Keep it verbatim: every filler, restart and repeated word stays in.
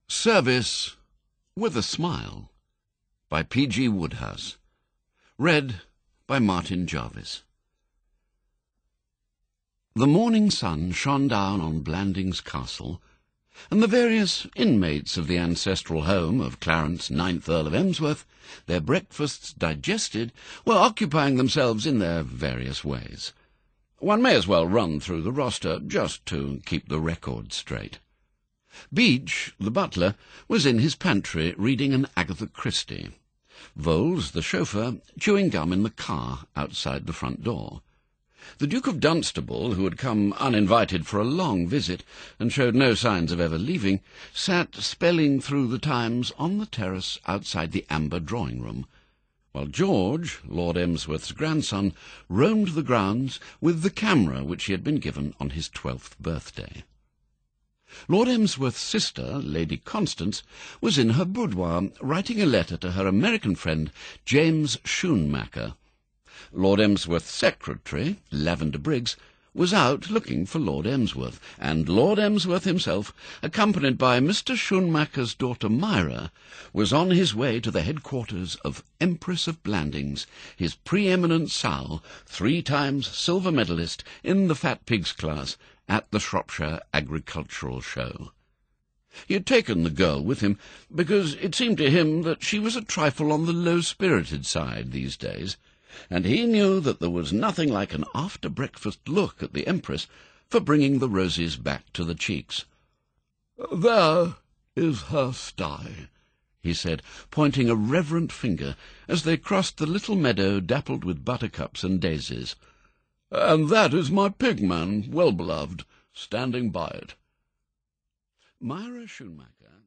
Service with a Smile by P G Wodehouse. Read by Martin Jarvis. The morning sun shone down on Blandings Castle, and the various inmates of the ancestral home of Clarence, ninth Earl of Emsworth, their breakfasts digested, were occupying themselves in their various ways. One may as well run through the roster, just to keep the record straight. Beach, the butler, was in his pantry reading an Agatha Christie. Vholes, the chauffeur, chewing gum in the car outside the front door. The Duke of Dunstable, who had come uninvited for a long visit, and showed no signs of ever leaving, sat spelling through the Times on the terrace outside the amber drawing-room, while George, Lord Emsworth's grandson, roamed the grounds with the camera which he had been given on his twelfth birthday. Lord Emsworth's sister, Lady Constance, was in her boudoir, writing a letter to her American friend, James Schoonmaker. Lord Emsworth's secretary, Lavender Briggs, was out looking for Lord Emsworth, and Lord Emsworth himself, accompanied by Mister Schoonmaker's daughter Myra, was on his way to the headquarters of Empress of Blandings, his pre-eminent sow, three times silver medalist in the Fat Pigs class, at the Shropshire Agricultural Show. He had taken the girl with him because it seemed to him that she was a trifle on the low-spirited side these days, and he knew that there was nothing like an after-breakfast look at the Empress for bringing the roses back to the cheeks. "There is her sty," he said, pointing a reverent finger as they crossed the little meadow dappled with buttercups and daisies. "And that is my pigman, well-beloved, standing by it." Myra Schoonmaker